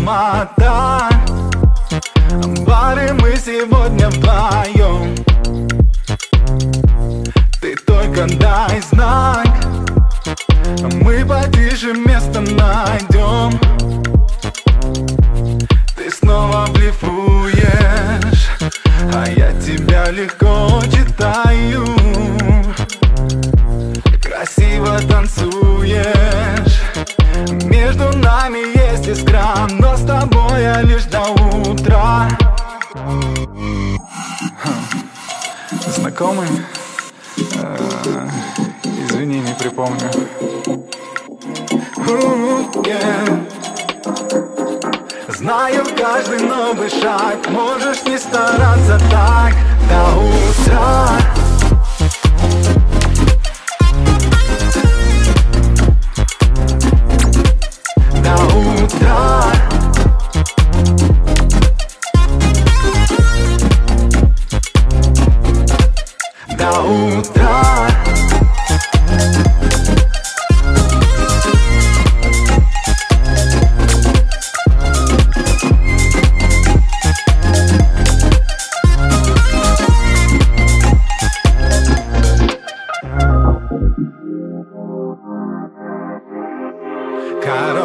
аромата. В баре мы сегодня вдвоем. Ты только дай знак, мы потише место найдем. Ты снова блефуешь, а я тебя легко читаю. Красиво танцуешь, между нами есть искра, но с тобой я лишь до утра. Знакомый? Извини, не припомню. Знаю каждый новый шаг, можешь не стараться так до утра. До утра. До утра. Короче,